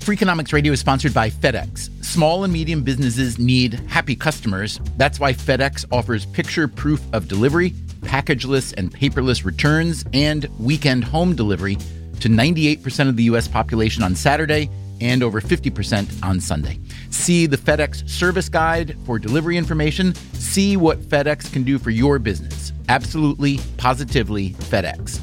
Freakonomics Radio is sponsored by FedEx. Small and medium businesses need happy customers. That's why FedEx offers picture proof of delivery, packageless and paperless returns, and weekend home delivery to 98% of the U.S. population on Saturday and over 50% on Sunday. See the FedEx service guide for delivery information. See what FedEx can do for your business. Absolutely, positively FedEx.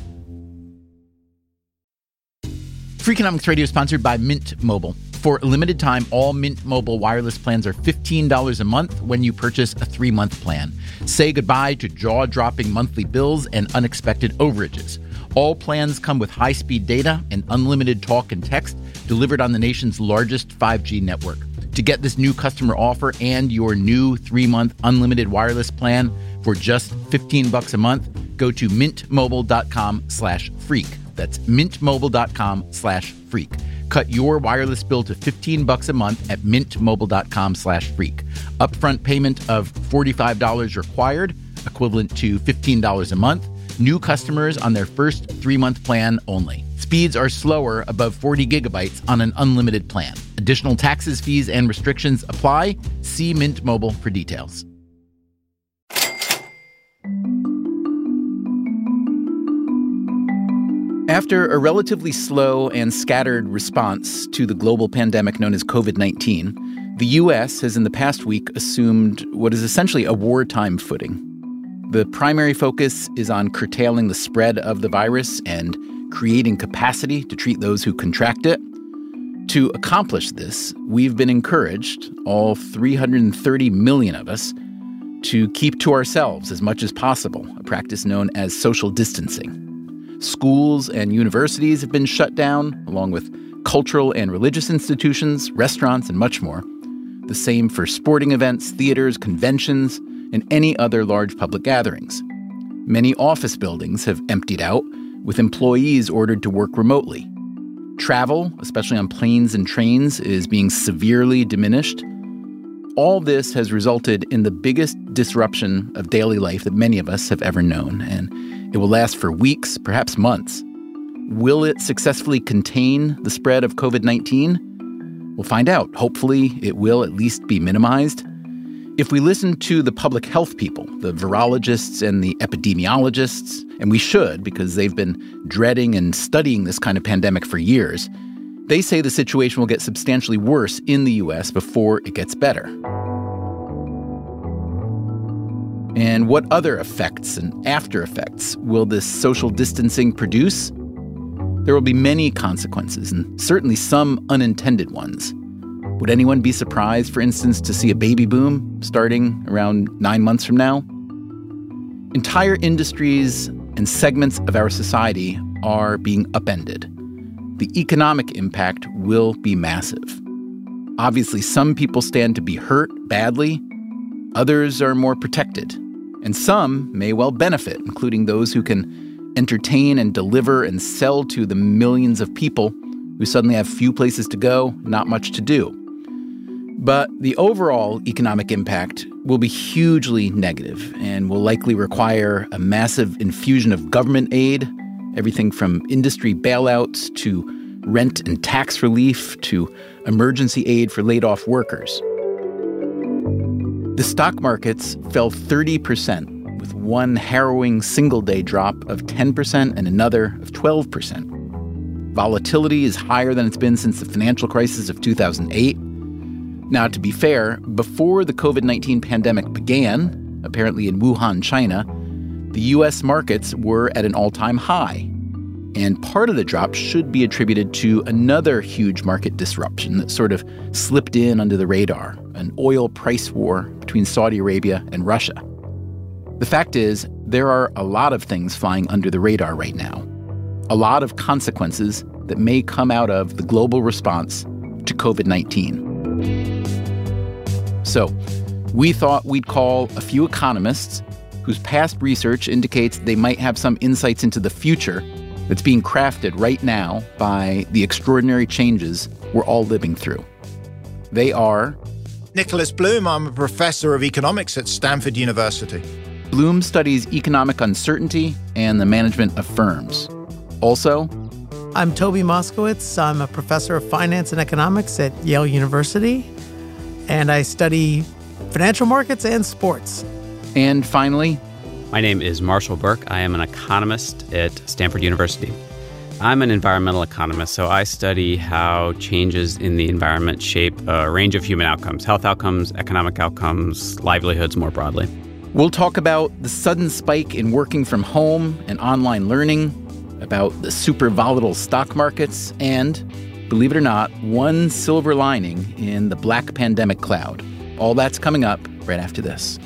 Freakonomics Radio is sponsored by Mint Mobile. For a limited time, all Mint Mobile wireless plans are $15 a month when you purchase a 3-month plan. Say goodbye to jaw-dropping monthly bills and unexpected overages. All plans come with high-speed data and unlimited talk and text delivered on the nation's largest 5G network. To get this new customer offer and your new 3-month unlimited wireless plan for just $15 a month, go to mintmobile.com/freak. That's mintmobile.com/freak. Cut your wireless bill to $15 a month at mintmobile.com/freak. Upfront payment of $45 required, equivalent to $15 a month. New customers on their first 3-month plan only. Speeds are slower above 40 gigabytes on an unlimited plan. Additional taxes, fees, and restrictions apply. See Mint Mobile for details. After a relatively slow and scattered response to the global pandemic known as COVID-19, the U.S. has in the past week assumed what is essentially a wartime footing. The primary focus is on curtailing the spread of the virus and creating capacity to treat those who contract it. To accomplish this, we've been encouraged, all 330 million of us, to keep to ourselves as much as possible, a practice known as social distancing. Schools and universities have been shut down, along with cultural and religious institutions, restaurants, and much more. The same for sporting events, theaters, conventions, and any other large public gatherings. Many office buildings have emptied out, with employees ordered to work remotely. Travel, especially on planes and trains, is being severely diminished. All this has resulted in the biggest disruption of daily life that many of us have ever known, and it will last for weeks, perhaps months. Will it successfully contain the spread of COVID-19? We'll find out. Hopefully, it will at least be minimized. If we listen to the public health people, the virologists and the epidemiologists, and we should because they've been dreading and studying this kind of pandemic for years, they say the situation will get substantially worse in the U.S. before it gets better. And what other effects and after effects will this social distancing produce? There will be many consequences, and certainly some unintended ones. Would anyone be surprised, for instance, to see a baby boom starting around 9 months from now? Entire industries and segments of our society are being upended. The economic impact will be massive. Obviously, some people stand to be hurt badly. Others are more protected. And some may well benefit, including those who can entertain and deliver and sell to the millions of people who suddenly have few places to go, not much to do. But the overall economic impact will be hugely negative and will likely require a massive infusion of government aid, everything from industry bailouts to rent and tax relief to emergency aid for laid-off workers. The stock markets fell 30%, with one harrowing single-day drop of 10% and another of 12%. Volatility is higher than it's been since the financial crisis of 2008. Now, to be fair, before the COVID-19 pandemic began, apparently in Wuhan, China, the U.S. markets were at an all-time high. And part of the drop should be attributed to another huge market disruption that sort of slipped in under the radar, an oil price war between Saudi Arabia and Russia. The fact is, there are a lot of things flying under the radar right now, a lot of consequences that may come out of the global response to COVID-19. So, we thought we'd call a few economists whose past research indicates they might have some insights into the future that's being crafted right now by the extraordinary changes we're all living through. They are Nicholas Bloom. I'm a professor of economics at Stanford University. Bloom studies economic uncertainty and the management of firms. Also, I'm Toby Moskowitz. I'm a professor of finance and economics at Yale University, and I study financial markets and sports. And finally, my name is Marshall Burke. I am an economist at Stanford University. I'm an environmental economist, so I study how changes in the environment shape a range of human outcomes, health outcomes, economic outcomes, livelihoods more broadly. We'll talk about the sudden spike in working from home and online learning, about the super volatile stock markets, and, believe it or not, one silver lining in the black pandemic cloud. All that's coming up right after this.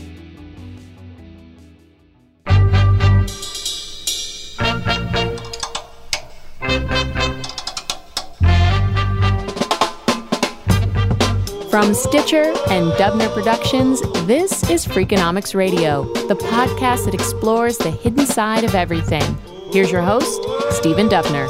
From Stitcher and Dubner Productions, this is Freakonomics Radio, the podcast that explores the hidden side of everything. Here's your host, Stephen Dubner.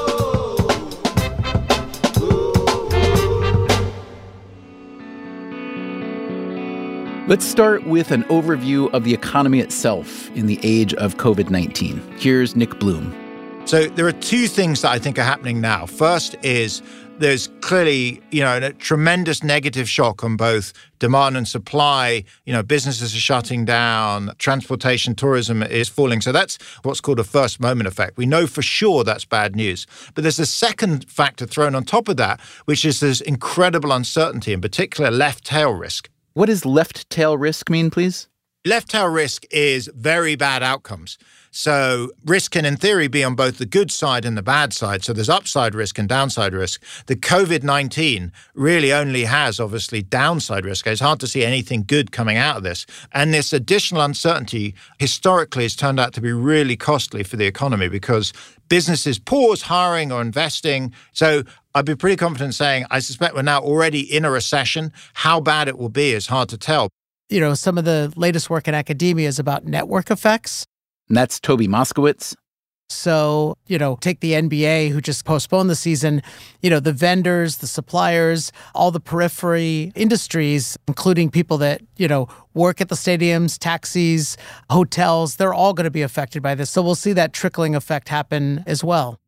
Let's start with an overview of the economy itself in the age of COVID-19. Here's Nick Bloom. So there are two things that I think are happening now. First is there's clearly, a tremendous negative shock on both demand and supply. Businesses are shutting down, transportation, tourism is falling. So that's what's called a first moment effect. We know for sure that's bad news. But there's a second factor thrown on top of that, which is this incredible uncertainty, in particular left tail risk. What does left tail risk mean, please? Left tail risk is very bad outcomes. So risk can, in theory, be on both the good side and the bad side. So there's upside risk and downside risk. The COVID-19 really only has, obviously, downside risk. It's hard to see anything good coming out of this. And this additional uncertainty historically has turned out to be really costly for the economy because businesses pause hiring or investing. So I'd be pretty confident saying I suspect we're now already in a recession. How bad it will be is hard to tell. Some of the latest work in academia is about network effects. And that's Toby Moskowitz. So, take the NBA who just postponed the season, the vendors, the suppliers, all the periphery industries, including people that, work at the stadiums, taxis, hotels, they're all going to be affected by this. So we'll see that trickling effect happen as well.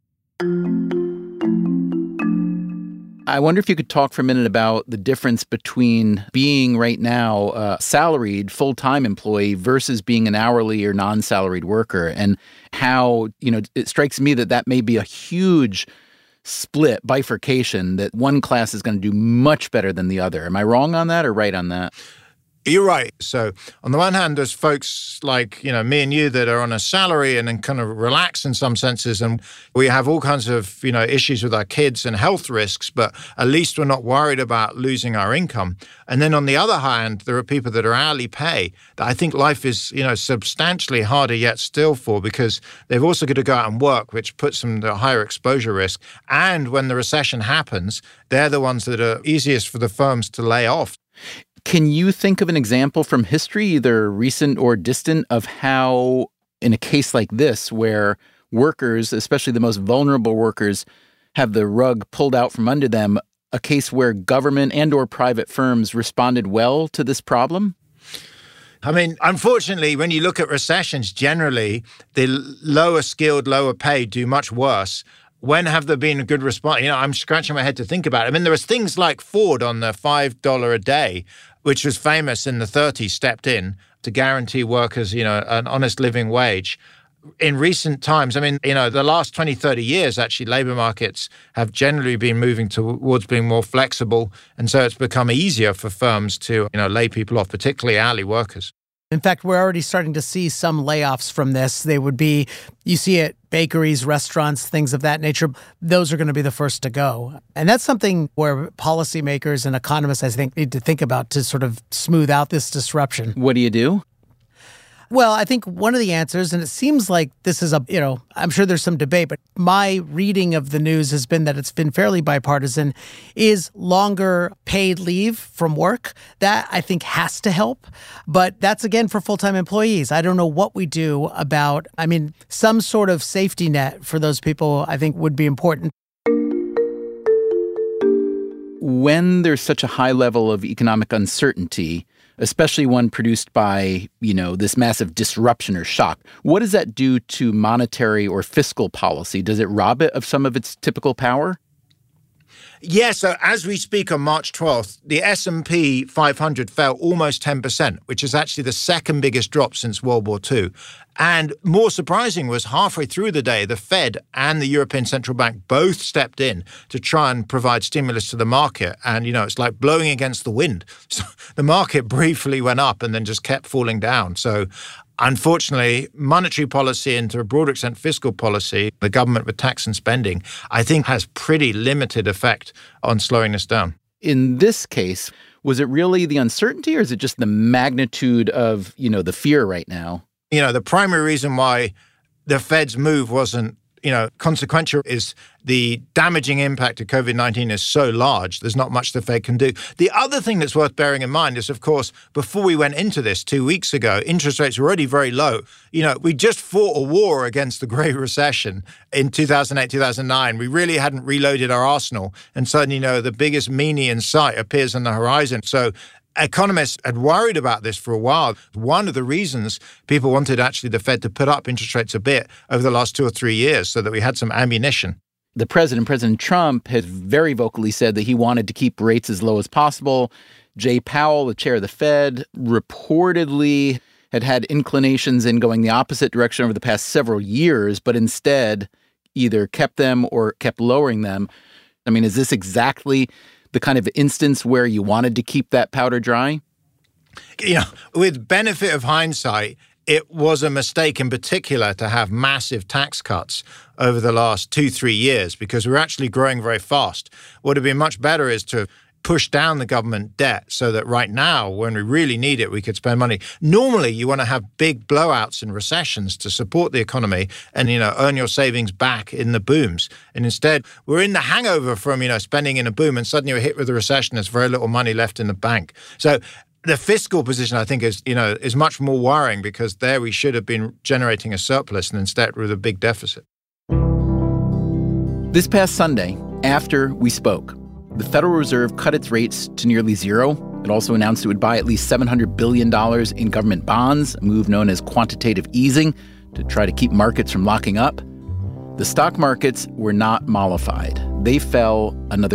I wonder if you could talk for a minute about the difference between being right now a salaried full-time employee versus being an hourly or non-salaried worker, and how, it strikes me that may be a huge split, bifurcation, that one class is going to do much better than the other. Am I wrong on that or right on that? You're right. So on the one hand, there's folks like, me and you that are on a salary and then kind of relax in some senses. And we have all kinds of, issues with our kids and health risks, but at least we're not worried about losing our income. And then on the other hand, there are people that are hourly pay that I think life is, substantially harder yet still for, because they've also got to go out and work, which puts them at higher exposure risk. And when the recession happens, they're the ones that are easiest for the firms to lay off. Can you think of an example from history, either recent or distant, of how, in a case like this, where workers, especially the most vulnerable workers, have the rug pulled out from under them, a case where government and or private firms responded well to this problem? I mean, unfortunately, when you look at recessions, generally, the lower skilled, lower paid do much worse. When have there been a good response? I'm scratching my head to think about it. I mean, there was things like Ford on the $5 a day, which was famous in the 30s, stepped in to guarantee workers, an honest living wage. In recent times, the last 20, 30 years, actually, labor markets have generally been moving towards being more flexible. And so it's become easier for firms to, lay people off, particularly hourly workers. In fact, we're already starting to see some layoffs from this. They would be, you see it, bakeries, restaurants, things of that nature. Those are going to be the first to go. And that's something where policymakers and economists, I think, need to think about to sort of smooth out this disruption. What do you do? Well, I think one of the answers, and it seems like this is I'm sure there's some debate, but my reading of the news has been that it's been fairly bipartisan, is longer paid leave from work. That, I think, has to help. But that's, again, for full-time employees. I don't know what we do about, some sort of safety net for those people, I think, would be important. When there's such a high level of economic uncertainty, especially one produced by, this massive disruption or shock. What does that do to monetary or fiscal policy? Does it rob it of some of its typical power? Yeah, so as we speak on March 12th, the S&P 500 fell almost 10%, which is actually the second biggest drop since World War II. And more surprising was halfway through the day, the Fed and the European Central Bank both stepped in to try and provide stimulus to the market. And, it's like blowing against the wind. So the market briefly went up and then just kept falling down. So unfortunately, monetary policy and to a broader extent fiscal policy, the government with tax and spending, I think has pretty limited effect on slowing this down. In this case, was it really the uncertainty or is it just the magnitude of, the fear right now? The primary reason why the Fed's move wasn't, consequential is the damaging impact of COVID-19 is so large, there's not much the Fed can do. The other thing that's worth bearing in mind is, of course, before we went into this 2 weeks ago, interest rates were already very low. We just fought a war against the Great Recession in 2008, 2009. We really hadn't reloaded our arsenal. And suddenly, the biggest meanie in sight appears on the horizon. So economists had worried about this for a while. One of the reasons people wanted actually the Fed to put up interest rates a bit over the last 2 or 3 years so that we had some ammunition. The President Trump, has very vocally said that he wanted to keep rates as low as possible. Jay Powell, the chair of the Fed, reportedly had inclinations in going the opposite direction over the past several years, but instead either kept them or kept lowering them. I mean, is this exactly the kind of instance where you wanted to keep that powder dry? With benefit of hindsight, it was a mistake in particular to have massive tax cuts over the last 2-3 years because we're actually growing very fast. What would have been much better is to push down the government debt so that right now, when we really need it, we could spend money. Normally, you want to have big blowouts and recessions to support the economy and, earn your savings back in the booms. And instead, we're in the hangover from, spending in a boom and suddenly you're hit with a recession. There's very little money left in the bank. So the fiscal position, I think, is much more worrying because there we should have been generating a surplus and instead with a big deficit. This past Sunday, after we spoke, the Federal Reserve cut its rates to nearly zero. It also announced it would buy at least $700 billion in government bonds, a move known as quantitative easing, to try to keep markets from locking up. The stock markets were not mollified. They fell another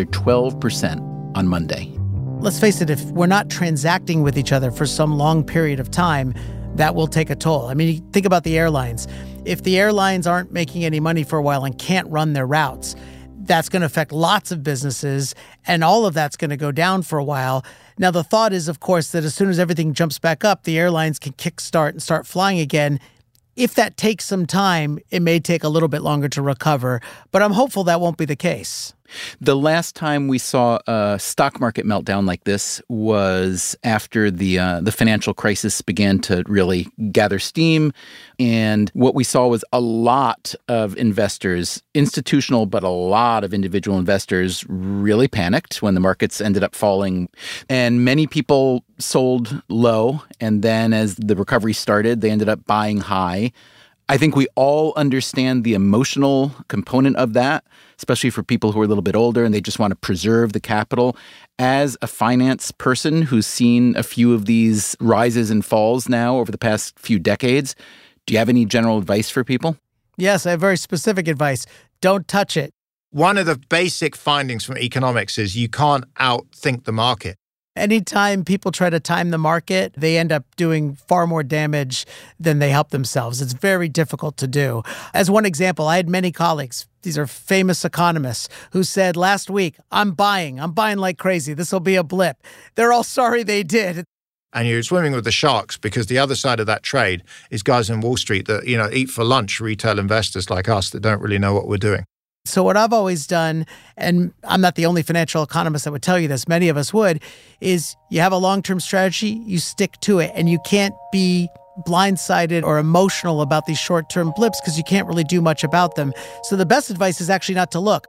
12% on Monday. Let's face it, if we're not transacting with each other for some long period of time, that will take a toll. I mean, think about the airlines. If the airlines aren't making any money for a while and can't run their routes, that's going to affect lots of businesses, and all of that's going to go down for a while. Now, the thought is, of course, that as soon as everything jumps back up, the airlines can kickstart and start flying again. If that takes some time, it may take a little bit longer to recover, but I'm hopeful that won't be the case. The last time we saw a stock market meltdown like this was after the financial crisis began to really gather steam. And what we saw was a lot of investors, institutional, but a lot of individual investors really panicked when the markets ended up falling. And many people sold low. And then as the recovery started, they ended up buying high. I think we all understand the emotional component of that, especially for people who are a little bit older and they just want to preserve the capital. As a finance person who's seen a few of these rises and falls now over the past few decades, do you have any general advice for people? Yes, I have very specific advice. Don't touch it. One of the basic findings from economics is you can't outthink the market. Anytime people try to time the market, they end up doing far more damage than they help themselves. It's very difficult to do. As one example, I had many colleagues, these are famous economists, who said last week, I'm buying like crazy. This will be a blip. They're all sorry they did. And you're swimming with the sharks because the other side of that trade is guys in Wall Street that, eat for lunch, retail investors like us that don't really know what we're doing. So what I've always done, and I'm not the only financial economist that would tell you this, many of us would, is you have a long-term strategy, you stick to it, and you can't be blindsided or emotional about these short-term blips because you can't really do much about them. So the best advice is actually not to look.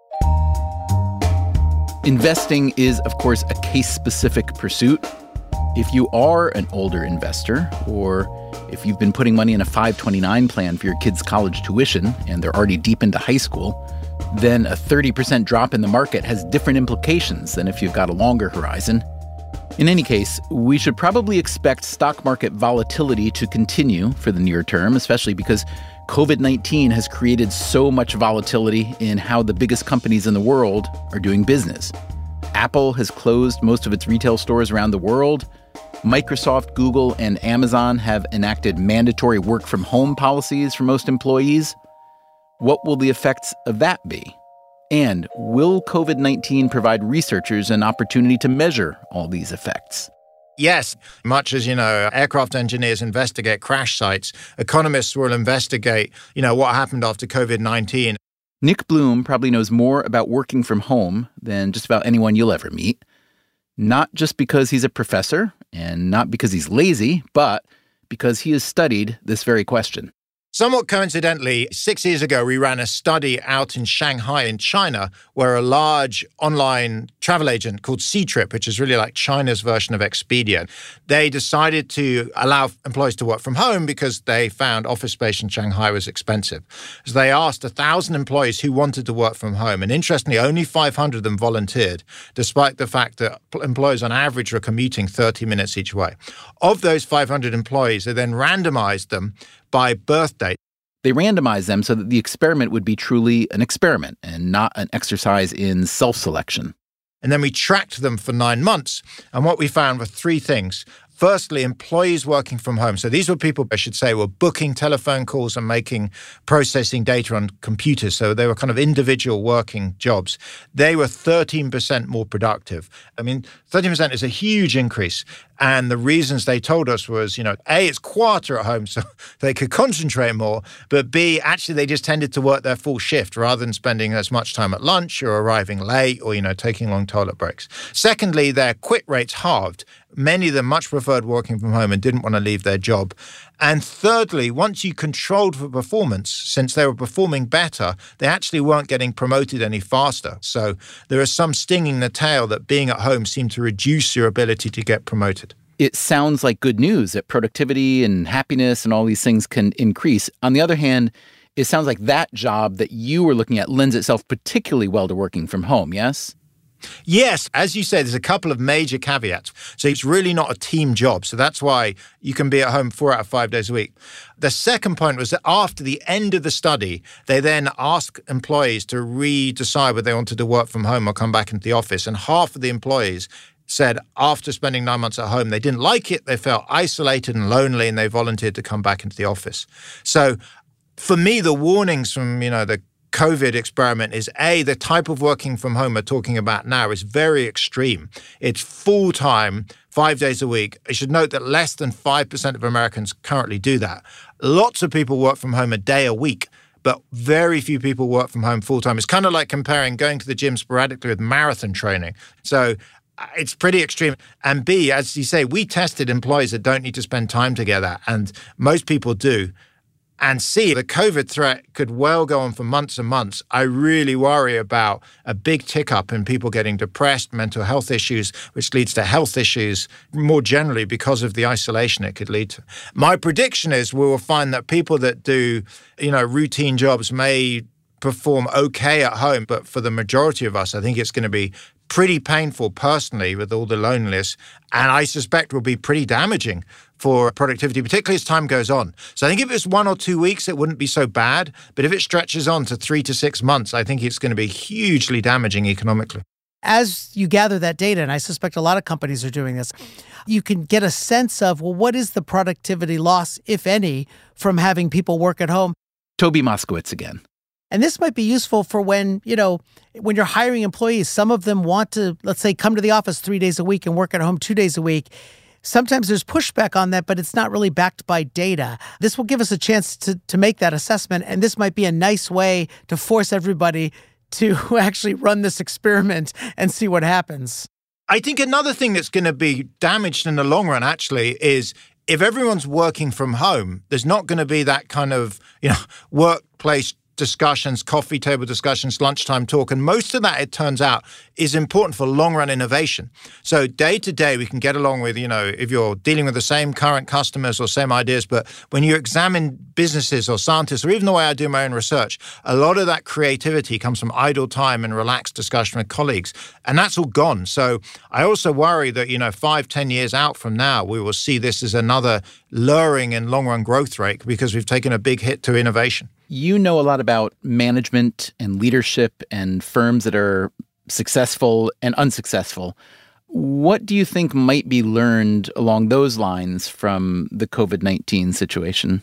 Investing is, of course, a case-specific pursuit. If you are an older investor, or if you've been putting money in a 529 plan for your kids' college tuition and they're already deep into high school, then a 30% drop in the market has different implications than if you've got a longer horizon. In any case, we should probably expect stock market volatility to continue for the near term, especially because COVID-19 has created so much volatility in how the biggest companies in the world are doing business. Apple has closed most of its retail stores around the world. Microsoft, Google, and Amazon have enacted mandatory work-from-home policies for most employees. What will the effects of that be? And will COVID-19 provide researchers an opportunity to measure all these effects? Yes, much as, aircraft engineers investigate crash sites, economists will investigate, what happened after COVID-19. Nick Bloom probably knows more about working from home than just about anyone you'll ever meet. Not just because he's a professor and not because he's lazy, but because he has studied this very question. Somewhat coincidentally, 6 years ago, we ran a study out in Shanghai in China where a large online travel agent called Ctrip, which is really like China's version of Expedia, they decided to allow employees to work from home because they found office space in Shanghai was expensive. So they asked 1,000 employees who wanted to work from home. And interestingly, only 500 of them volunteered, despite the fact that employees on average were commuting 30 minutes each way. Of those 500 employees, they then randomized them by birth date. They randomized them so that the experiment would be truly an experiment and not an exercise in self-selection. And then we tracked them for 9 months. And what we found were 3 things. Firstly, employees working from home. So these were people, I should say, were booking telephone calls and processing data on computers. So they were kind of individual working jobs. They were 13% more productive. 13% is a huge increase. And the reasons they told us was, A, it's quieter at home, so they could concentrate more. But B, actually, they just tended to work their full shift rather than spending as much time at lunch or arriving late or, taking long toilet breaks. Secondly, their quit rates halved. Many of them much preferred working from home and didn't want to leave their job. And thirdly, once you controlled for performance, since they were performing better, they actually weren't getting promoted any faster. So there is some sting in the tail that being at home seemed to reduce your ability to get promoted. It sounds like good news that productivity and happiness and all these things can increase. On the other hand, it sounds like that job that you were looking at lends itself particularly well to working from home, yes? Yes, as you say, there's a couple of major caveats. So it's really not a team job. So that's why you can be at home 4 out of 5 days a week. The second point was that after the end of the study, they then asked employees to re-decide whether they wanted to work from home or come back into the office. And half of the employees said after spending 9 months at home, they didn't like it, they felt isolated and lonely, and they volunteered to come back into the office. So for me, the warnings from, the COVID experiment is A, the type of working from home we're talking about now is very extreme. It's full-time, 5 days a week. I should note that less than 5% of Americans currently do that. Lots of people work from home a day a week, but very few people work from home full-time. It's kind of like comparing going to the gym sporadically with marathon training. So it's pretty extreme. And B, as you say, we tested employees that don't need to spend time together, and most people do. And C, the COVID threat could well go on for months and months. I really worry about a big tick up in people getting depressed, mental health issues, which leads to health issues more generally because of the isolation it could lead to. My prediction is we will find that people that do, routine jobs may perform okay at home, but for the majority of us, I think it's going to be pretty painful personally with all the loneliness, and I suspect will be pretty damaging for productivity, particularly as time goes on. So I think if it was 1 or 2 weeks, it wouldn't be so bad, but if it stretches on to 3 to 6 months, I think it's going to be hugely damaging economically. As you gather that data, and I suspect a lot of companies are doing this, you can get a sense of, what is the productivity loss, if any, from having people work at home? Toby Moskowitz again. And this might be useful for when you're hiring employees. Some of them want to, let's say, come to the office 3 days a week and work at home 2 days a week. Sometimes there's pushback on that, but it's not really backed by data. This will give us a chance to make that assessment, and this might be a nice way to force everybody to actually run this experiment and see what happens. I think another thing that's going to be damaged in the long run, actually, is if everyone's working from home, there's not going to be that kind of, workplace discussions, coffee table discussions, lunchtime talk. And most of that, it turns out, is important for long-run innovation. So day to day, we can get along with, if you're dealing with the same current customers or same ideas. But when you examine businesses or scientists, or even the way I do my own research, a lot of that creativity comes from idle time and relaxed discussion with colleagues. And that's all gone. So I also worry that, 5-10 years out from now, we will see this as another lowering in long-run growth rate because we've taken a big hit to innovation. You know a lot about management and leadership and firms that are successful and unsuccessful. What do you think might be learned along those lines from the COVID-19 situation?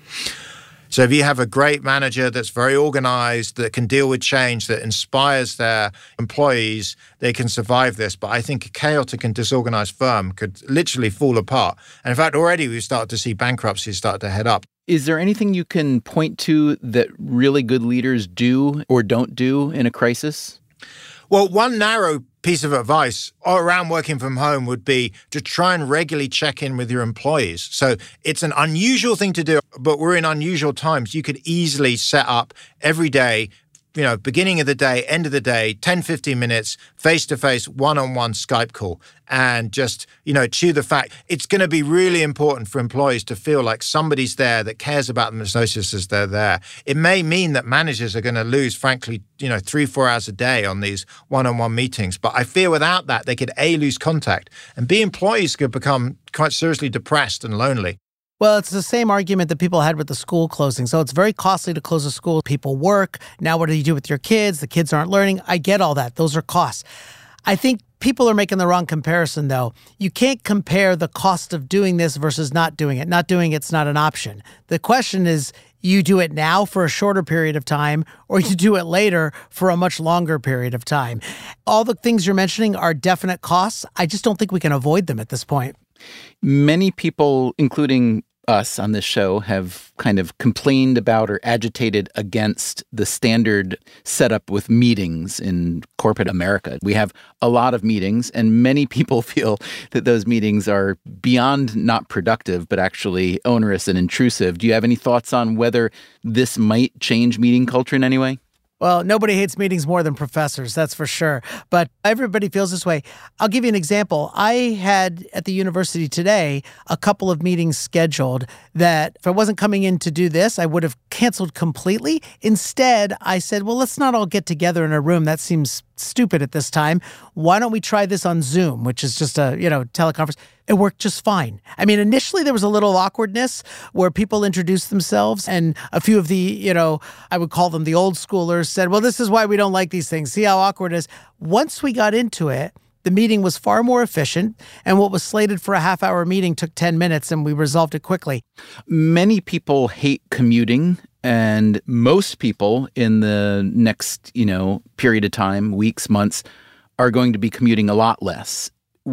So if you have a great manager that's very organized, that can deal with change, that inspires their employees, they can survive this. But I think a chaotic and disorganized firm could literally fall apart. And in fact, already we've started to see bankruptcies start to head up. Is there anything you can point to that really good leaders do or don't do in a crisis? Well, one narrow piece of advice around working from home would be to try and regularly check in with your employees. So it's an unusual thing to do, but we're in unusual times. You could easily set up every day, beginning of the day, end of the day, 10, 15 minutes, face-to-face, one-on-one Skype call. And just, chew the fact. It's going to be really important for employees to feel like somebody's there that cares about them as much as they're there. It may mean that managers are going to lose, frankly, 3-4 hours a day on these one-on-one meetings. But I fear without that, they could A, lose contact, and B, employees could become quite seriously depressed and lonely. Well, it's the same argument that people had with the school closing. So it's very costly to close a school. People work. Now what do you do with your kids? The kids aren't learning. I get all that. Those are costs. I think people are making the wrong comparison, though. You can't compare the cost of doing this versus not doing it. Not doing it's not an option. The question is, you do it now for a shorter period of time, or you do it later for a much longer period of time. All the things you're mentioning are definite costs. I just don't think we can avoid them at this point. Many people, including us on this show, have kind of complained about or agitated against the standard setup with meetings in corporate America. We have a lot of meetings, and many people feel that those meetings are beyond not productive, but actually onerous and intrusive. Do you have any thoughts on whether this might change meeting culture in any way? Well, nobody hates meetings more than professors, that's for sure. But everybody feels this way. I'll give you an example. I had at the university today a couple of meetings scheduled that if I wasn't coming in to do this, I would have canceled completely. Instead, I said, well, let's not all get together in a room. That seems stupid at this time. Why don't we try this on Zoom, which is just a, teleconference. It worked just fine. I mean, initially there was a little awkwardness where people introduced themselves and a few of the, I would call them the old schoolers said, well, this is why we don't like these things. See how awkward it is. Once we got into it, the meeting was far more efficient, and what was slated for a half-hour meeting took 10 minutes, and we resolved it quickly. Many people hate commuting, and most people in the next, period of time, weeks, months, are going to be commuting a lot less.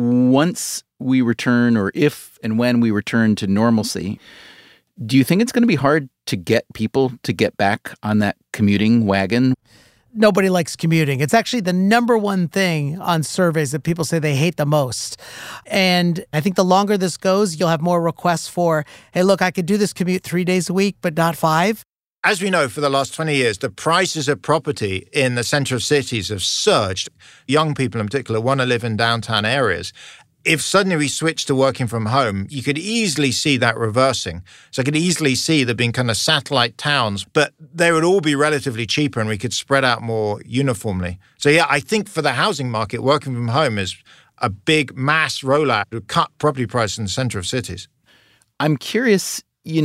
Once we return, or if and when we return to normalcy, do you think it's going to be hard to get people to get back on that commuting wagon? Nobody likes commuting. It's actually the number one thing on surveys that people say they hate the most. And I think the longer this goes, you'll have more requests for, hey, look, I could do this commute 3 days a week, but not 5. As we know, for the last 20 years, the prices of property in the center of cities have surged. Young people in particular want to live in downtown areas. If suddenly we switch to working from home, you could easily see that reversing. So I could easily see there being kind of satellite towns, but they would all be relatively cheaper and we could spread out more uniformly. So yeah, I think for the housing market, working from home is a big mass rollout to cut property prices in the center of cities. I'm curious,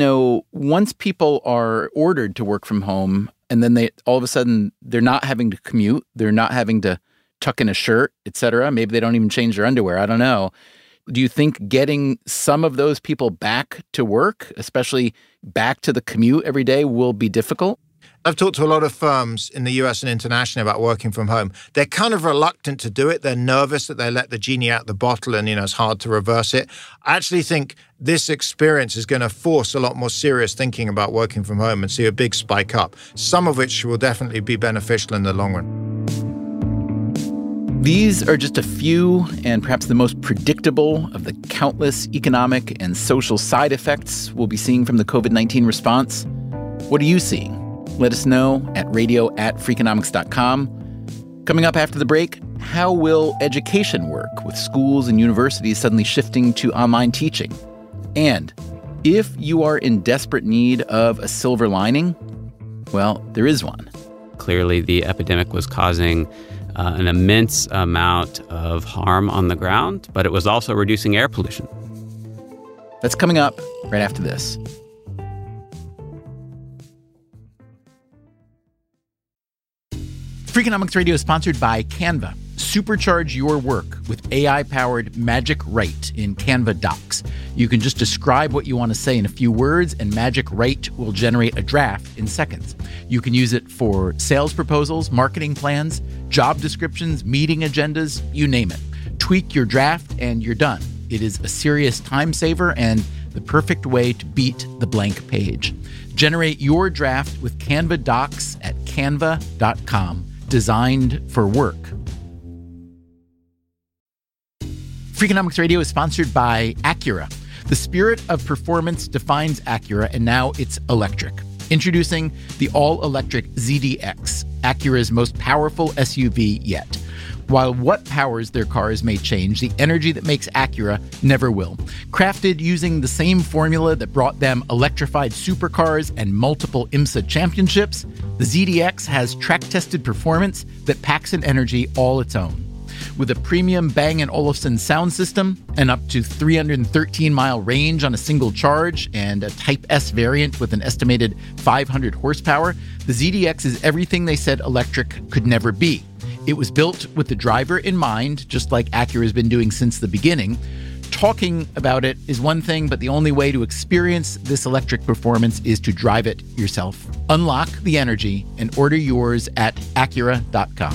once people are ordered to work from home and then they all of a sudden they're not having to commute, they're not having to tuck in a shirt, etc. Maybe they don't even change their underwear. I don't know. Do you think getting some of those people back to work, especially back to the commute every day, will be difficult? I've talked to a lot of firms in the US and internationally about working from home. They're kind of reluctant to do it. They're nervous that they let the genie out the bottle and, it's hard to reverse it. I actually think this experience is going to force a lot more serious thinking about working from home and see a big spike up, some of which will definitely be beneficial in the long run. These are just a few, and perhaps the most predictable, of the countless economic and social side effects we'll be seeing from the COVID-19 response. What are you seeing? Let us know at radio@freakonomics.com. Coming up after the break, how will education work with schools and universities suddenly shifting to online teaching? And if you are in desperate need of a silver lining, well, there is one. Clearly, the epidemic was causing an immense amount of harm on the ground, but it was also reducing air pollution. That's coming up right after this. Freakonomics Radio is sponsored by Canva. Supercharge your work with AI-powered Magic Write in Canva Docs. You can just describe what you want to say in a few words, and Magic Write will generate a draft in seconds. You can use it for sales proposals, marketing plans, job descriptions, meeting agendas, you name it. Tweak your draft and you're done. It is a serious time saver and the perfect way to beat the blank page. Generate your draft with Canva Docs at canva.com. Designed for work. Freakonomics Radio is sponsored by Acura. The spirit of performance defines Acura, and now it's electric. Introducing the all-electric ZDX, Acura's most powerful SUV yet. While what powers their cars may change, the energy that makes Acura never will. Crafted using the same formula that brought them electrified supercars and multiple IMSA championships, the ZDX has track-tested performance that packs an energy all its own. With a premium Bang & Olufsen sound system, an up to 313-mile range on a single charge, and a Type S variant with an estimated 500 horsepower, the ZDX is everything they said electric could never be. It was built with the driver in mind, just like Acura has been doing since the beginning. Talking about it is one thing, but the only way to experience this electric performance is to drive it yourself. Unlock the energy and order yours at Acura.com.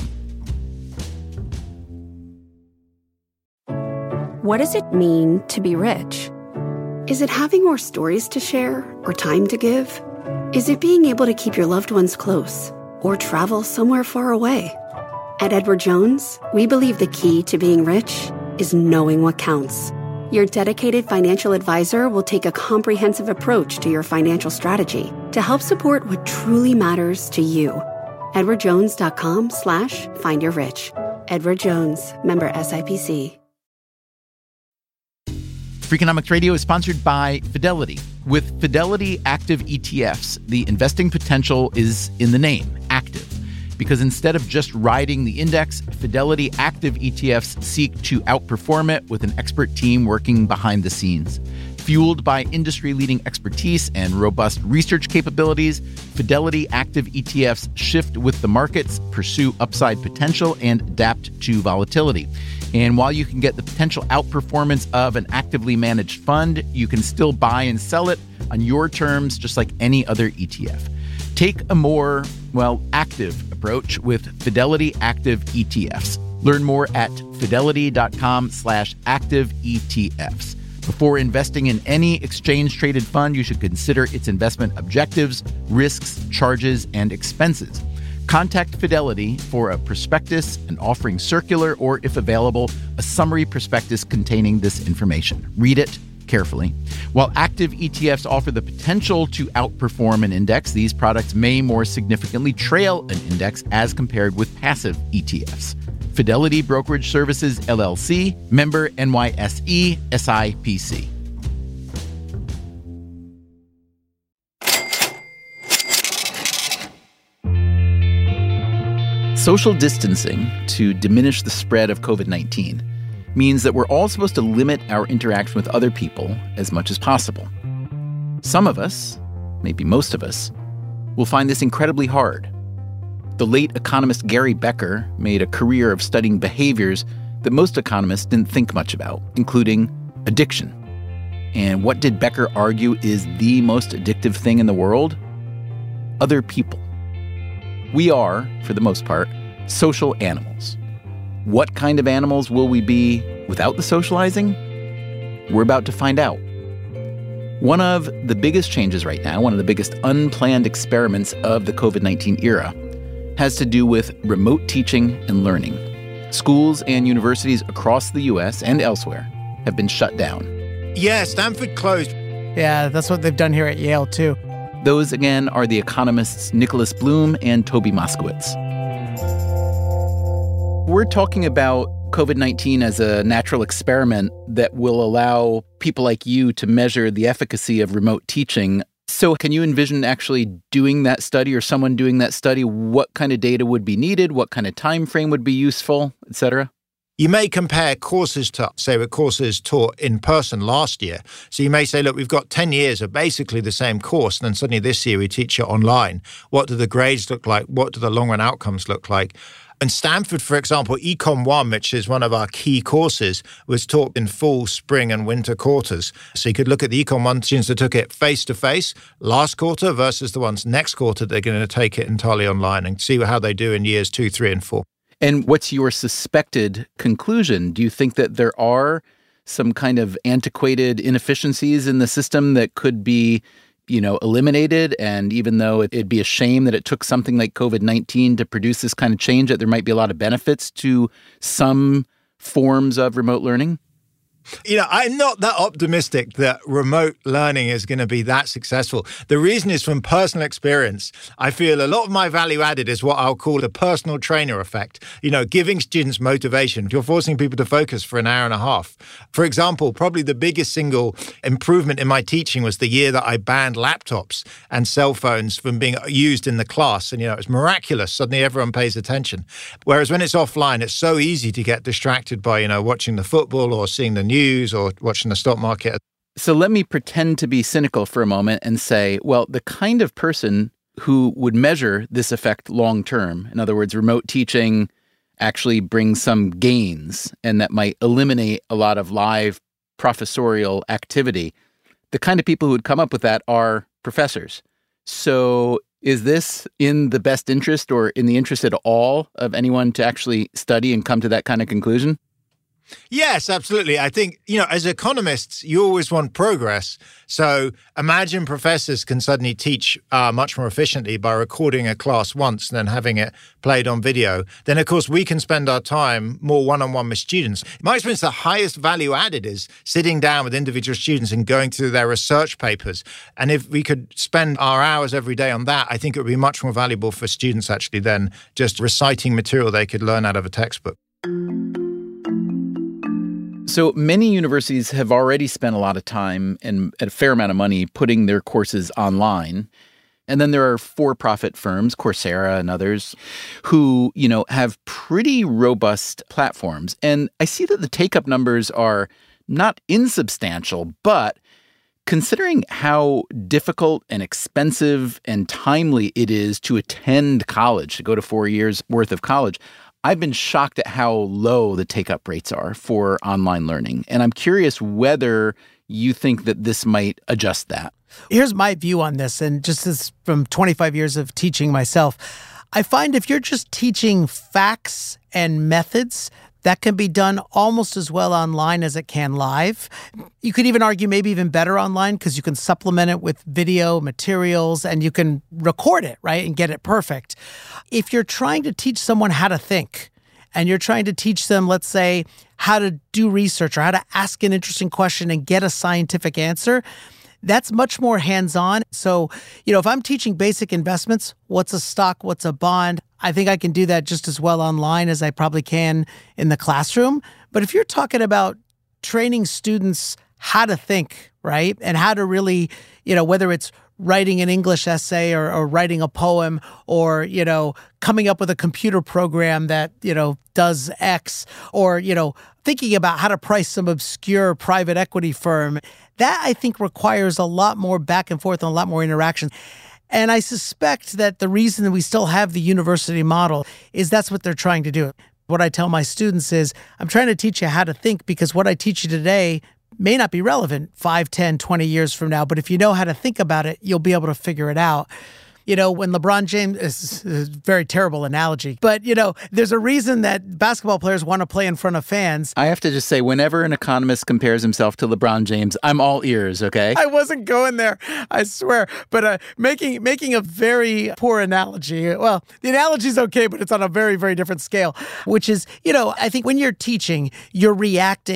What does it mean to be rich? Is it having more stories to share or time to give? Is it being able to keep your loved ones close or travel somewhere far away? At Edward Jones, we believe the key to being rich is knowing what counts. Your dedicated financial advisor will take a comprehensive approach to your financial strategy to help support what truly matters to you. EdwardJones.com/findyourrich. Edward Jones, member SIPC. Freakonomics Radio is sponsored by Fidelity. With Fidelity Active ETFs, the investing potential is in the name, active. Because instead of just riding the index, Fidelity Active ETFs seek to outperform it with an expert team working behind the scenes. Fueled by industry-leading expertise and robust research capabilities, Fidelity Active ETFs shift with the markets, pursue upside potential, and adapt to volatility. And while you can get the potential outperformance of an actively managed fund, you can still buy and sell it on your terms, just like any other ETF. Take a more, active approach with Fidelity Active ETFs. Learn more at fidelity.com/active ETFs. Before investing in any exchange-traded fund, you should consider its investment objectives, risks, charges, and expenses. Contact Fidelity for a prospectus, an offering circular, or, if available, a summary prospectus containing this information. Read it carefully. While active ETFs offer the potential to outperform an index, these products may more significantly trail an index as compared with passive ETFs. Fidelity Brokerage Services, LLC, member NYSE, SIPC. Social distancing to diminish the spread of COVID-19 means that we're all supposed to limit our interaction with other people as much as possible. Some of us, maybe most of us, will find this incredibly hard. The late economist Gary Becker made a career of studying behaviors that most economists didn't think much about, including addiction. And what did Becker argue is the most addictive thing in the world? Other people. We are, for the most part, social animals. What kind of animals will we be without the socializing? We're about to find out. One of the biggest changes right now, one of the biggest unplanned experiments of the COVID-19 era, has to do with remote teaching and learning. Schools and universities across the U.S. and elsewhere have been shut down. Yeah, Stanford closed. Yeah, that's what they've done here at Yale, too. Those, again, are the economists Nicholas Bloom and Toby Moskowitz. We're talking about COVID-19 as a natural experiment that will allow people like you to measure the efficacy of remote teaching. So can you envision actually doing that study or someone doing that study? What kind of data would be needed? What kind of time frame would be useful, et cetera? You may compare courses to, say, with courses taught in person last year. So you may say, look, we've got 10 years of basically the same course, and then suddenly this year we teach it online. What do the grades look like? What do the long-run outcomes look like? And Stanford, for example, Econ 1, which is one of our key courses, was taught in fall, spring, and winter quarters. So you could look at the Econ 1 students that took it face-to-face last quarter versus the ones next quarter they're going to take it entirely online and see how they do in years 2, 3, and 4. And what's your suspected conclusion? Do you think that there are some kind of antiquated inefficiencies in the system that could be eliminated? And even though it'd be a shame that it took something like COVID-19 to produce this kind of change, that there might be a lot of benefits to some forms of remote learning? I'm not that optimistic that remote learning is going to be that successful. The reason is from personal experience. I feel a lot of my value added is what I'll call the personal trainer effect. Giving students motivation. You're forcing people to focus for an hour and a half. For example, probably the biggest single improvement in my teaching was the year that I banned laptops and cell phones from being used in the class. And, it's miraculous. Suddenly everyone pays attention. Whereas when it's offline, it's so easy to get distracted by, watching the football or seeing the news or watching the stock market. So let me pretend to be cynical for a moment and say, well, the kind of person who would measure this effect long term, in other words, remote teaching actually brings some gains and that might eliminate a lot of live professorial activity. The kind of people who would come up with that are professors. So is this in the best interest or in the interest at all of anyone to actually study and come to that kind of conclusion? Yes, absolutely. I think, as economists, you always want progress. So imagine professors can suddenly teach much more efficiently by recording a class once and then having it played on video. Then, of course, we can spend our time more one-on-one with students. In my experience, the highest value added is sitting down with individual students and going through their research papers. And if we could spend our hours every day on that, I think it would be much more valuable for students actually than just reciting material they could learn out of a textbook. So many universities have already spent a lot of time and a fair amount of money putting their courses online. And then there are for-profit firms, Coursera and others, who, have pretty robust platforms. And I see that the take-up numbers are not insubstantial, but considering how difficult and expensive and timely it is to attend college, to go to 4 years worth of college, I've been shocked at how low the take-up rates are for online learning. And I'm curious whether you think that this might adjust that. Here's my view on this, and just as from 25 years of teaching myself, I find if you're just teaching facts and methods, that can be done almost as well online as it can live. You could even argue maybe even better online because you can supplement it with video materials and you can record it, right, and get it perfect. If you're trying to teach someone how to think and you're trying to teach them, let's say, how to do research or how to ask an interesting question and get a scientific answer, that's much more hands-on. So, if I'm teaching basic investments, what's a stock, what's a bond, I think I can do that just as well online as I probably can in the classroom. But if you're talking about training students how to think, right, and how to really, whether it's writing an English essay or writing a poem or, coming up with a computer program that, does X or, thinking about how to price some obscure private equity firm, that I think requires a lot more back and forth and a lot more interaction. And I suspect that the reason that we still have the university model is that's what they're trying to do. What I tell my students is, I'm trying to teach you how to think because what I teach you today may not be relevant 5, 10, 20 years from now. But if you know how to think about it, you'll be able to figure it out. When LeBron James, is a very terrible analogy, but, there's a reason that basketball players want to play in front of fans. I have to just say, whenever an economist compares himself to LeBron James, I'm all ears, okay? I wasn't going there, I swear. But making a very poor analogy, well, the analogy's okay, but it's on a very, very different scale, which is, I think when you're teaching, you're reacting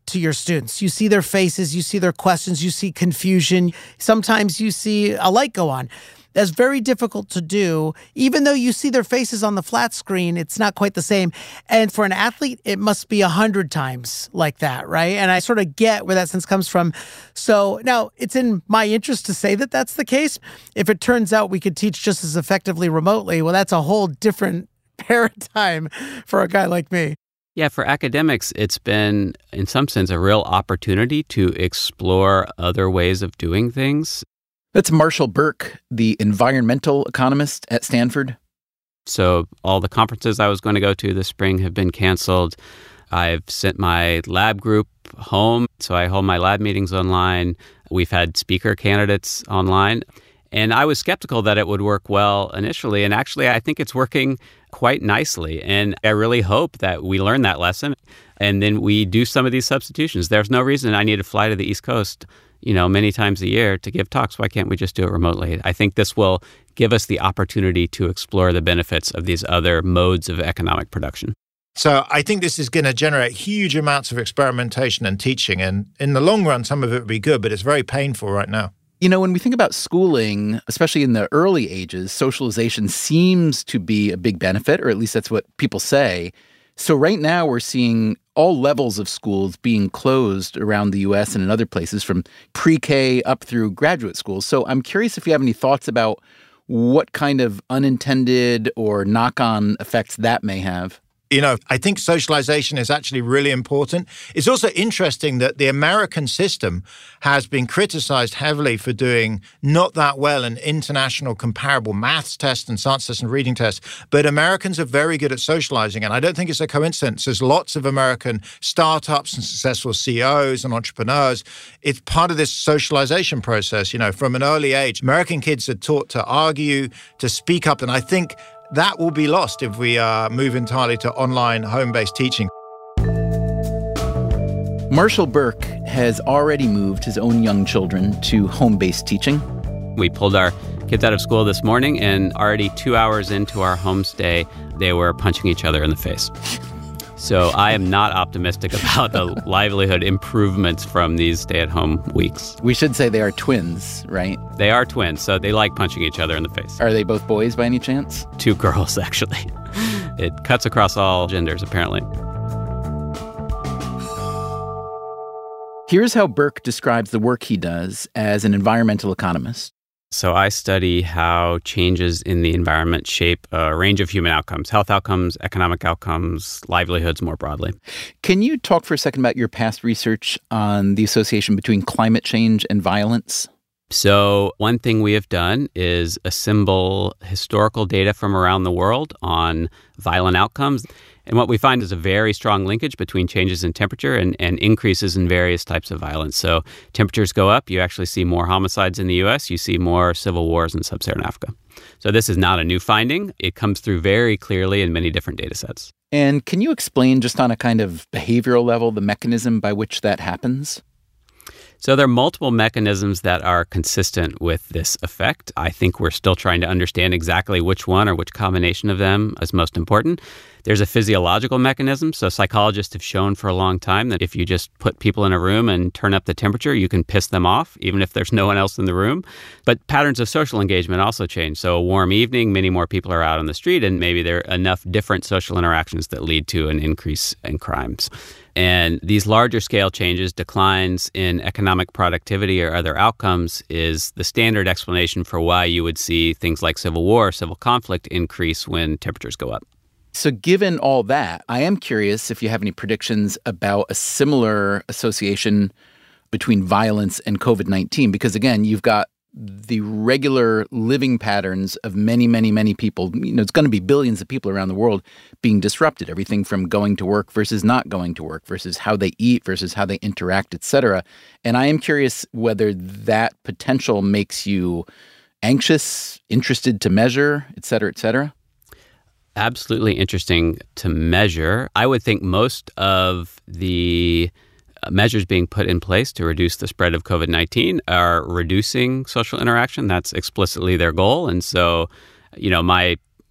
to your students. You see their faces, you see their questions, you see confusion. Sometimes you see a light go on. That's very difficult to do. Even though you see their faces on the flat screen, it's not quite the same. And for an athlete, it must be 100 times like that, right? And I sort of get where that sense comes from. So now it's in my interest to say that that's the case. If it turns out we could teach just as effectively remotely, well, that's a whole different paradigm for a guy like me. Yeah, for academics, it's been, in some sense, a real opportunity to explore other ways of doing things. That's Marshall Burke, the environmental economist at Stanford. So all the conferences I was going to go to this spring have been canceled. I've sent my lab group home, so I hold my lab meetings online. We've had speaker candidates online. And I was skeptical that it would work well initially. And actually, I think it's working quite nicely. And I really hope that we learn that lesson and then we do some of these substitutions. There's no reason I need to fly to the East Coast, many times a year to give talks. Why can't we just do it remotely? I think this will give us the opportunity to explore the benefits of these other modes of economic production. So I think this is going to generate huge amounts of experimentation and teaching. And in the long run, some of it will be good, but it's very painful right now. When we think about schooling, especially in the early ages, socialization seems to be a big benefit, or at least that's what people say. So right now we're seeing all levels of schools being closed around the U.S. and in other places, from pre-K up through graduate schools. So I'm curious if you have any thoughts about what kind of unintended or knock-on effects that may have. I think socialization is actually really important. It's also interesting that the American system has been criticized heavily for doing not that well in international comparable maths tests and science tests and reading tests. But Americans are very good at socializing. And I don't think it's a coincidence. There's lots of American startups and successful CEOs and entrepreneurs. It's part of this socialization process. From an early age, American kids are taught to argue, to speak up. And I think that will be lost if we move entirely to online home-based teaching. Marshall Burke has already moved his own young children to home-based teaching. We pulled our kids out of school this morning, and already 2 hours into our homestay, they were punching each other in the face. So I am not optimistic about the livelihood improvements from these stay-at-home weeks. We should say they are twins, right? They are twins, so they like punching each other in the face. Are they both boys by any chance? 2 girls, actually. It cuts across all genders, apparently. Here's how Burke describes the work he does as an environmental economist. So I study how changes in the environment shape a range of human outcomes, health outcomes, economic outcomes, livelihoods more broadly. Can you talk for a second about your past research on the association between climate change and violence? So one thing we have done is assemble historical data from around the world on violent outcomes. And what we find is a very strong linkage between changes in temperature and increases in various types of violence. So temperatures go up, you actually see more homicides in the U.S., you see more civil wars in sub-Saharan Africa. So this is not a new finding. It comes through very clearly in many different data sets. And can you explain just on a kind of behavioral level the mechanism by which that happens? So there are multiple mechanisms that are consistent with this effect. I think we're still trying to understand exactly which one or which combination of them is most important. There's a physiological mechanism. So psychologists have shown for a long time that if you just put people in a room and turn up the temperature, you can piss them off, even if there's no one else in the room. But patterns of social engagement also change. So a warm evening, many more people are out on the street, and maybe there are enough different social interactions that lead to an increase in crimes. And these larger scale changes, declines in economic productivity or other outcomes, is the standard explanation for why you would see things like civil war, civil conflict increase when temperatures go up. So given all that, I am curious if you have any predictions about a similar association between violence and COVID-19, because again, you've got the regular living patterns of many, many, many people. It's going to be billions of people around the world being disrupted. Everything from going to work versus not going to work versus how they eat versus how they interact, et cetera. And I am curious whether that potential makes you anxious, interested to measure, et cetera, et cetera. Absolutely interesting to measure. I would think most of the measures being put in place to reduce the spread of COVID-19 are reducing social interaction. That's explicitly their goal. And so, my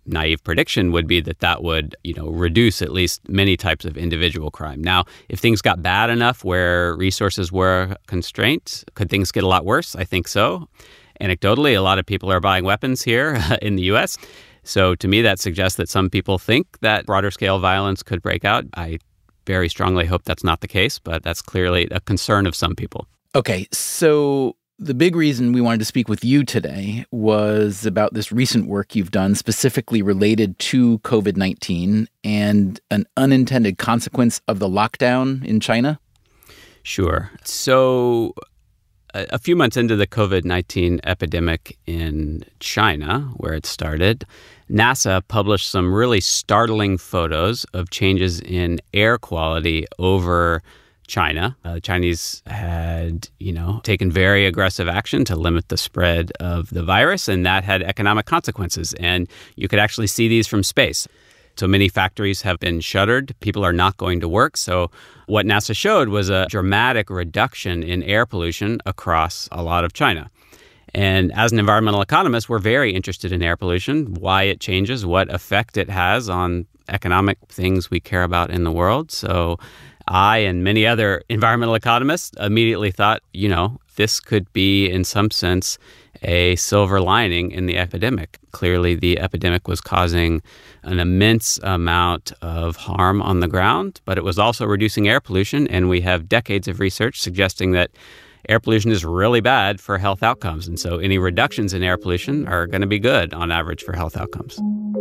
naive prediction would be that that would, reduce at least many types of individual crime. Now, if things got bad enough where resources were constrained, could things get a lot worse? I think so. Anecdotally, a lot of people are buying weapons here in the U.S., so to me, that suggests that some people think that broader scale violence could break out. I very strongly hope that's not the case, but that's clearly a concern of some people. Okay, so the big reason we wanted to speak with you today was about this recent work you've done specifically related to COVID-19 and an unintended consequence of the lockdown in China. Sure. So a few months into the COVID-19 epidemic in China, where it started, NASA published some really startling photos of changes in air quality over China. The Chinese had, taken very aggressive action to limit the spread of the virus, and that had economic consequences. And you could actually see these from space. So many factories have been shuttered. People are not going to work. So what NASA showed was a dramatic reduction in air pollution across a lot of China. And as an environmental economist, we're very interested in air pollution, why it changes, what effect it has on economic things we care about in the world. So I and many other environmental economists immediately thought, this could be, in some sense, a silver lining in the epidemic. Clearly, the epidemic was causing an immense amount of harm on the ground, but it was also reducing air pollution, and we have decades of research suggesting that air pollution is really bad for health outcomes. And so any reductions in air pollution are going to be good on average for health outcomes.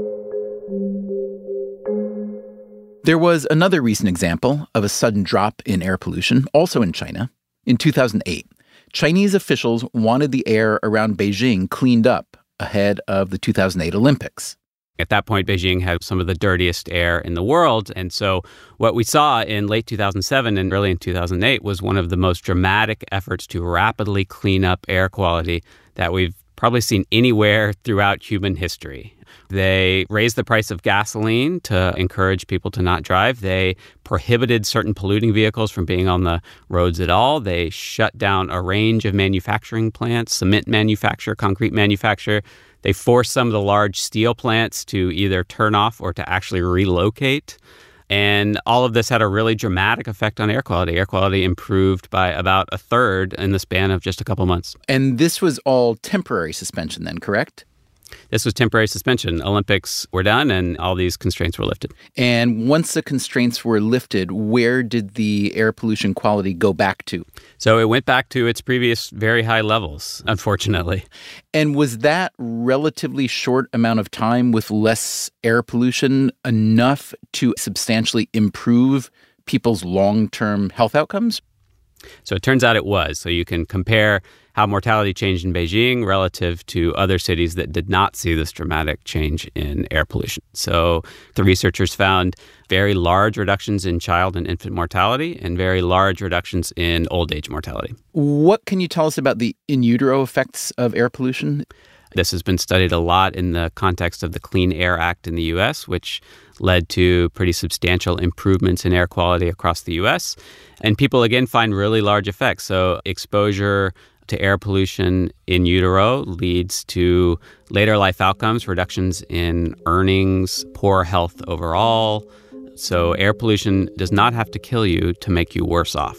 There was another recent example of a sudden drop in air pollution, also in China. In 2008, Chinese officials wanted the air around Beijing cleaned up ahead of the 2008 Olympics. At that point, Beijing had some of the dirtiest air in the world. And so what we saw in late 2007 and early in 2008 was one of the most dramatic efforts to rapidly clean up air quality that we've probably seen anywhere throughout human history. They raised the price of gasoline to encourage people to not drive. They prohibited certain polluting vehicles from being on the roads at all. They shut down a range of manufacturing plants, cement manufacture, concrete manufacture. They forced some of the large steel plants to either turn off or to actually relocate. And all of this had a really dramatic effect on air quality. Air quality improved by about a third in the span of just a couple months. And this was all temporary suspension then, correct? This was temporary suspension. Olympics were done and all these constraints were lifted. And once the constraints were lifted, where did the air pollution quality go back to? So it went back to its previous very high levels, unfortunately. And was that relatively short amount of time with less air pollution enough to substantially improve people's long-term health outcomes? So it turns out it was. So you can compare how mortality changed in Beijing relative to other cities that did not see this dramatic change in air pollution. So the researchers found very large reductions in child and infant mortality and very large reductions in old age mortality. What can you tell us about the in utero effects of air pollution? This has been studied a lot in the context of the Clean Air Act in the U.S., which led to pretty substantial improvements in air quality across the U.S. And people, again, find really large effects. So exposure to air pollution in utero leads to later life outcomes, reductions in earnings, poor health overall. So air pollution does not have to kill you to make you worse off.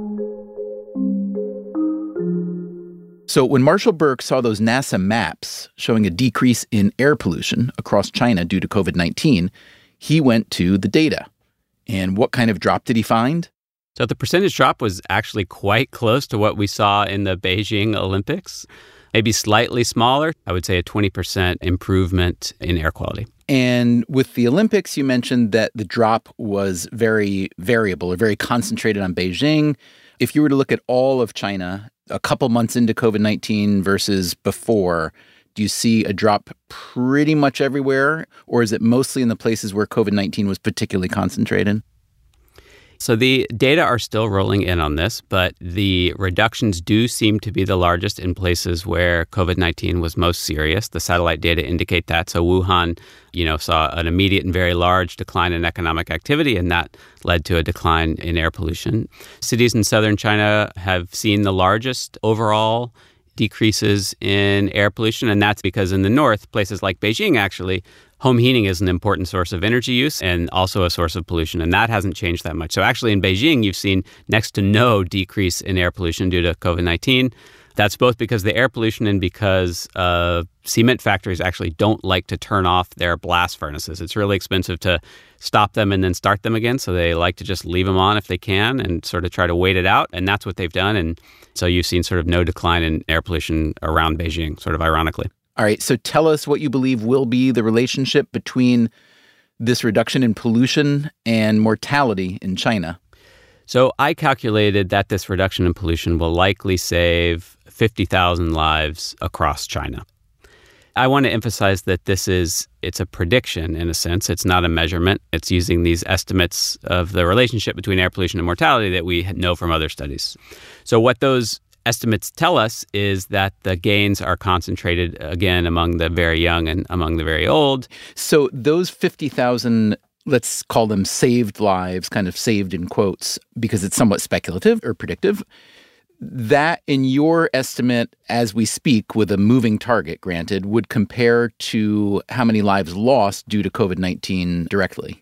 So when Marshall Burke saw those NASA maps showing a decrease in air pollution across China due to COVID-19, he went to the data. And what kind of drop did he find? So the percentage drop was actually quite close to what we saw in the Beijing Olympics, maybe slightly smaller. I would say a 20% improvement in air quality. And with the Olympics, you mentioned that the drop was very variable or very concentrated on Beijing. If you were to look at all of China a couple months into COVID-19 versus before, do you see a drop pretty much everywhere? Or is it mostly in the places where COVID-19 was particularly concentrated? So the data are still rolling in on this, but the reductions do seem to be the largest in places where COVID-19 was most serious. The satellite data indicate that. So Wuhan, saw an immediate and very large decline in economic activity, and that led to a decline in air pollution. Cities in southern China have seen the largest overall decreases in air pollution. And that's because in the north, places like Beijing, actually, home heating is an important source of energy use and also a source of pollution. And that hasn't changed that much. So actually in Beijing, you've seen next to no decrease in air pollution due to COVID-19. That's both because the air pollution and because cement factories actually don't like to turn off their blast furnaces. It's really expensive to stop them and then start them again. So they like to just leave them on if they can and sort of try to wait it out. And that's what they've done. And so you've seen sort of no decline in air pollution around Beijing, sort of ironically. All right, so tell us what you believe will be the relationship between this reduction in pollution and mortality in China. So I calculated that this reduction in pollution will likely save 50,000 lives across China. I want to emphasize that it's a prediction in a sense. It's not a measurement. It's using these estimates of the relationship between air pollution and mortality that we know from other studies. So what those estimates tell us is that the gains are concentrated, again, among the very young and among the very old. So those 50,000, let's call them saved lives, kind of saved in quotes, because it's somewhat speculative or predictive. That, in your estimate, as we speak, with a moving target, granted, would compare to how many lives lost due to COVID-19 directly?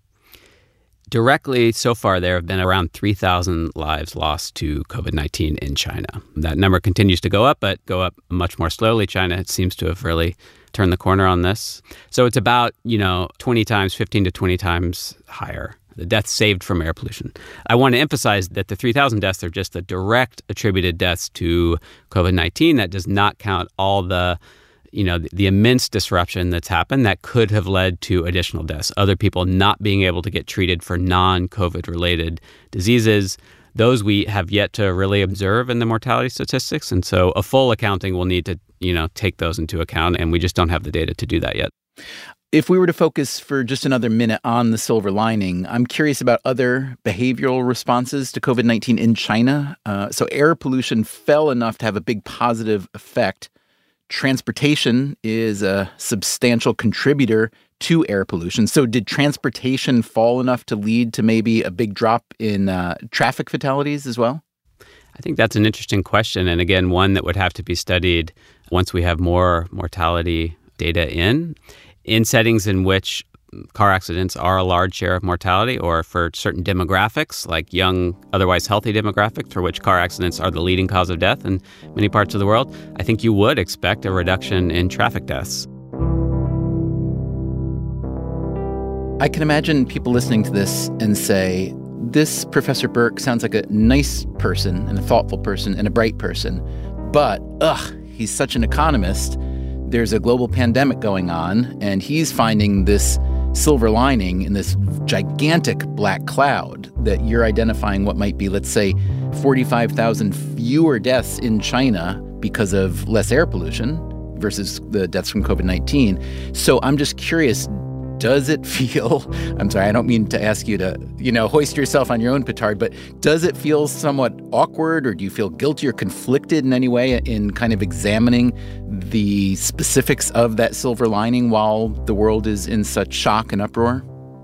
Directly, so far, there have been around 3,000 lives lost to COVID-19 in China. That number continues to go up, but go up much more slowly. China seems to have really turned the corner on this. So it's about, 20 times, 15 to 20 times higher, the deaths saved from air pollution. I want to emphasize that the 3,000 deaths are just the direct attributed deaths to COVID-19. That does not count all the immense disruption that's happened that could have led to additional deaths. Other people not being able to get treated for non-COVID related diseases. Those we have yet to really observe in the mortality statistics. And so a full accounting will need to, take those into account. And we just don't have the data to do that yet. If we were to focus for just another minute on the silver lining, I'm curious about other behavioral responses to COVID-19 in China. So air pollution fell enough to have a big positive effect. Transportation is a substantial contributor to air pollution. So did transportation fall enough to lead to maybe a big drop in traffic fatalities as well? I think that's an interesting question. And again, one that would have to be studied once we have more mortality data in settings in which car accidents are a large share of mortality, or for certain demographics, like young, otherwise healthy demographics, for which car accidents are the leading cause of death in many parts of the world, I think you would expect a reduction in traffic deaths. I can imagine people listening to this and say, this Professor Birk sounds like a nice person and a thoughtful person and a bright person, but, he's such an economist. There's a global pandemic going on, and he's finding this silver lining in this gigantic black cloud that you're identifying what might be, let's say, 45,000 fewer deaths in China because of less air pollution versus the deaths from COVID-19. So I'm just curious, does it feel, I'm sorry, I don't mean to ask you to, hoist yourself on your own petard, but does it feel somewhat awkward, or do you feel guilty or conflicted in any way in kind of examining the specifics of that silver lining while the world is in such shock and uproar?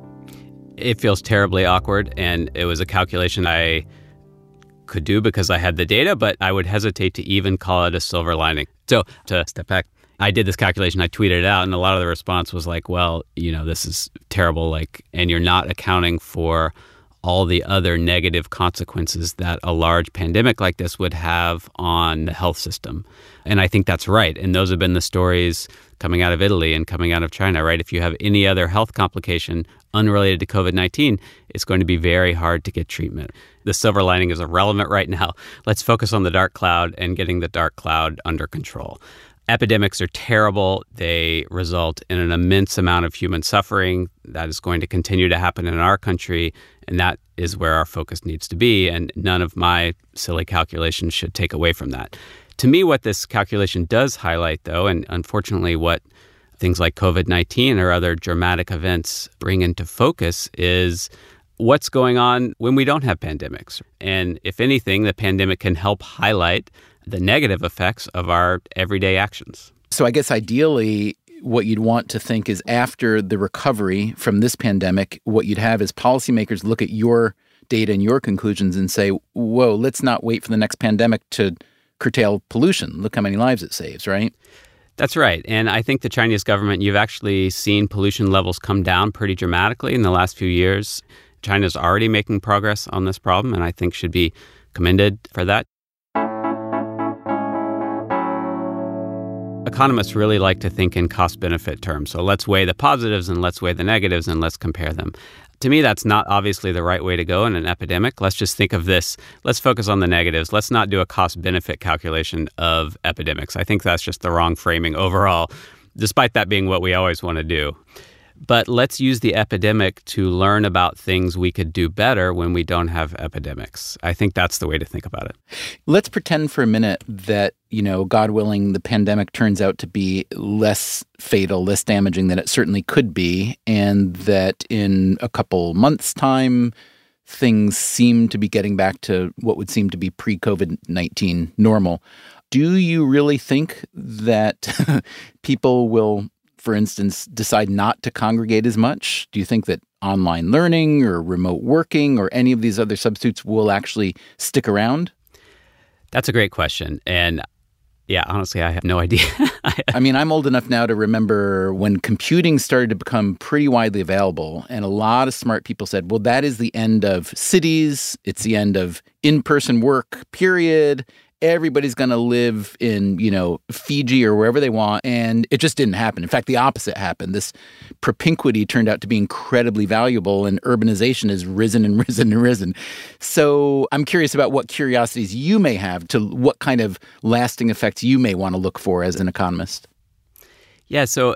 It feels terribly awkward, and it was a calculation I could do because I had the data, but I would hesitate to even call it a silver lining. So to step back, I did this calculation, I tweeted it out, and a lot of the response was like, well, this is terrible, and you're not accounting for all the other negative consequences that a large pandemic like this would have on the health system. And I think that's right. And those have been the stories coming out of Italy and coming out of China, right? If you have any other health complication unrelated to COVID-19, it's going to be very hard to get treatment. The silver lining is irrelevant right now. Let's focus on the dark cloud and getting the dark cloud under control. Epidemics are terrible. They result in an immense amount of human suffering. That is going to continue to happen in our country, and that is where our focus needs to be, and none of my silly calculations should take away from that. To me, what this calculation does highlight, though, and unfortunately what things like COVID-19 or other dramatic events bring into focus, is what's going on when we don't have pandemics. And if anything, the pandemic can help highlight the negative effects of our everyday actions. So I guess ideally, what you'd want to think is after the recovery from this pandemic, what you'd have is policymakers look at your data and your conclusions and say, whoa, let's not wait for the next pandemic to curtail pollution. Look how many lives it saves, right? That's right. And I think the Chinese government, you've actually seen pollution levels come down pretty dramatically in the last few years. China's already making progress on this problem, and I think should be commended for that. Economists really like to think in cost-benefit terms. So let's weigh the positives and let's weigh the negatives and let's compare them. To me, that's not obviously the right way to go in an epidemic. Let's just think of this. Let's focus on the negatives. Let's not do a cost-benefit calculation of epidemics. I think that's just the wrong framing overall, despite that being what we always want to do. But let's use the epidemic to learn about things we could do better when we don't have epidemics. I think that's the way to think about it. Let's pretend for a minute that, God willing, the pandemic turns out to be less fatal, less damaging than it certainly could be, and that in a couple months' time, things seem to be getting back to what would seem to be pre-COVID-19 normal. Do you really think that people will, for instance, decide not to congregate as much? Do you think that online learning or remote working or any of these other substitutes will actually stick around? That's a great question. And yeah, honestly, I have no idea. I mean, I'm old enough now to remember when computing started to become pretty widely available, and a lot of smart people said, well, that is the end of cities. It's the end of in-person work, period. Everybody's going to live in, Fiji or wherever they want. And it just didn't happen. In fact, the opposite happened. This propinquity turned out to be incredibly valuable, and urbanization has risen and risen and risen. So I'm curious about what curiosities you may have to what kind of lasting effects you may want to look for as an economist. Yeah, so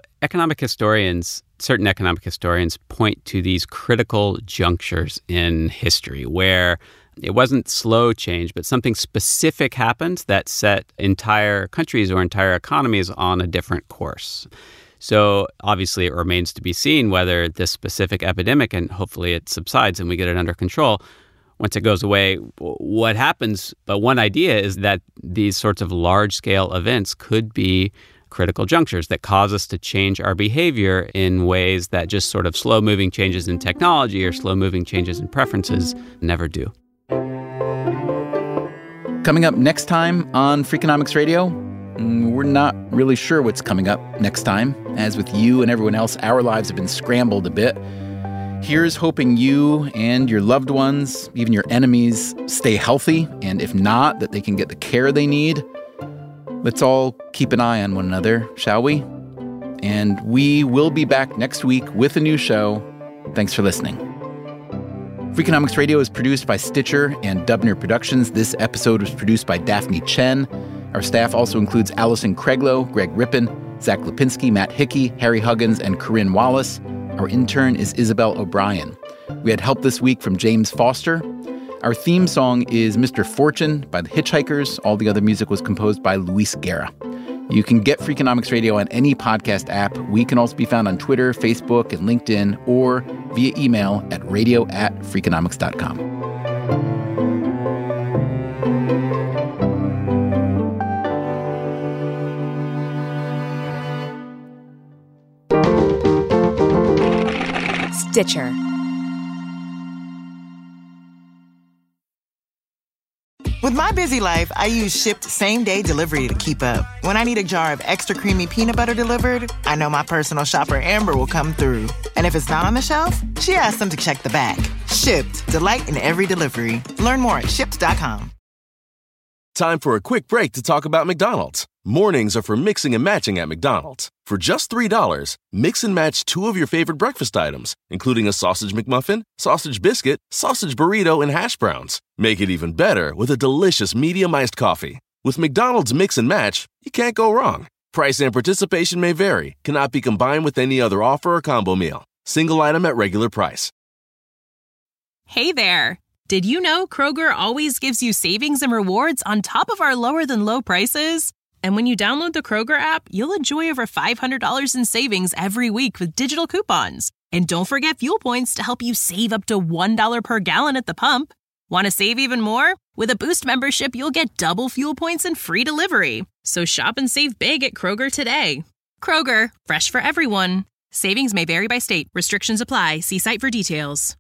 certain economic historians point to these critical junctures in history where it wasn't slow change, but something specific happened that set entire countries or entire economies on a different course. So obviously it remains to be seen whether this specific epidemic, and hopefully it subsides and we get it under control, once it goes away, what happens? But one idea is that these sorts of large-scale events could be critical junctures that cause us to change our behavior in ways that just sort of slow-moving changes in technology or slow-moving changes in preferences never do. Coming up next time on Freakonomics Radio, we're not really sure what's coming up next time. As with you and everyone else, our lives have been scrambled a bit. Here's hoping you and your loved ones, even your enemies, stay healthy, and if not, that they can get the care they need. Let's all keep an eye on one another, shall we? And we will be back next week with a new show. Thanks for listening. Freakonomics Radio is produced by Stitcher and Dubner Productions. This episode was produced by Daphne Chen. Our staff also includes Allison Craiglow, Greg Rippin, Zach Lipinski, Matt Hickey, Harry Huggins, and Corinne Wallace. Our intern is Isabel O'Brien. We had help this week from James Foster. Our theme song is Mr. Fortune by The Hitchhikers. All the other music was composed by Luis Guerra. You can get Freakonomics Radio on any podcast app. We can also be found on Twitter, Facebook, and LinkedIn, or via email at radio@freakonomics.com. Stitcher. With my busy life, I use Shipt same-day delivery to keep up. When I need a jar of extra creamy peanut butter delivered, I know my personal shopper Amber will come through. And if it's not on the shelf, she asks them to check the back. Shipt. Delight in every delivery. Learn more at Shipt.com. Time for a quick break to talk about McDonald's. Mornings are for mixing and matching at McDonald's. For just $3, mix and match 2 of your favorite breakfast items, including a sausage McMuffin, sausage biscuit, sausage burrito, and hash browns. Make it even better with a delicious medium iced coffee. With McDonald's Mix and Match, you can't go wrong. Price and participation may vary. Cannot be combined with any other offer or combo meal. Single item at regular price. Hey there. Did you know Kroger always gives you savings and rewards on top of our lower-than-low prices? And when you download the Kroger app, you'll enjoy over $500 in savings every week with digital coupons. And don't forget fuel points to help you save up to $1 per gallon at the pump. Want to save even more? With a Boost membership, you'll get double fuel points and free delivery. So shop and save big at Kroger today. Kroger, fresh for everyone. Savings may vary by state. Restrictions apply. See site for details.